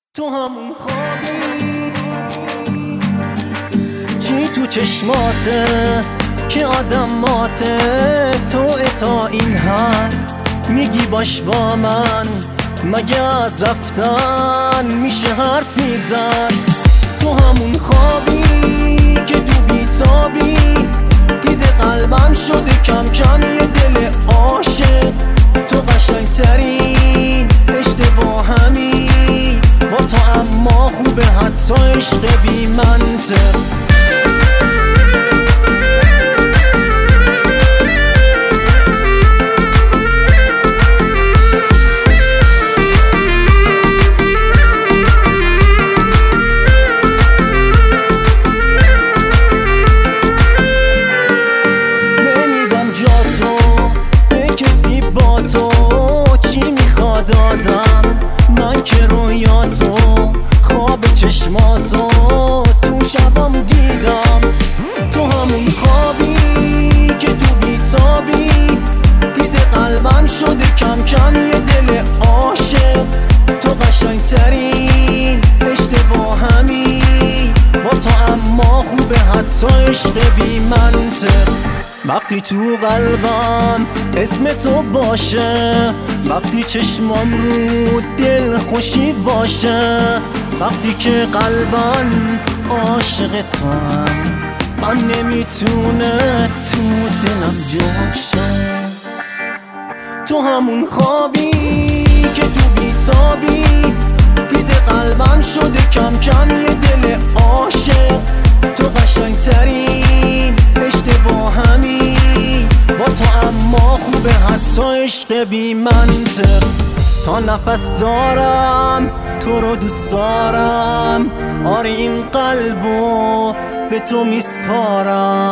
تو همون خوابی چی تو چشماته که آدم ماته، تو تا این حد میگی باش با من، مگه از رفتن میشه حرفی زد؟ تو همون خوابی که تو بیتابی، دیده قلبم شده کم کم یه دل عاشق، تو قشنگترین اشتباهمی با تو، اما خوبه حتی عشق بی منطق. دادم من که رویاتو، خواب چشماتو تو شبم دیدم. تو همون خوابی که تو بیتابی، دیده قلبم شده کم کم یه دل عاشق، تو قشنگترین اشتباهمی با تو، اما خوبه حتی عشق بی منطق. وقتی تو قلبم اسم تو باشه، وقتی چشمام رو دل خوشی باشه، وقتی که قلبم عاشق تو هم، من نمیتونه تو دلم جاشه. تو همون خوابی که تو بیتابی، دیده قلبم شده کم کم یه دل عاشق، تو قشنگترین اشتباهمی با تو، اما خوبه حتی عشق بی منطق. تا نفس دارم تو رو دوست دارم، آره این قلبو به تو میسپارم.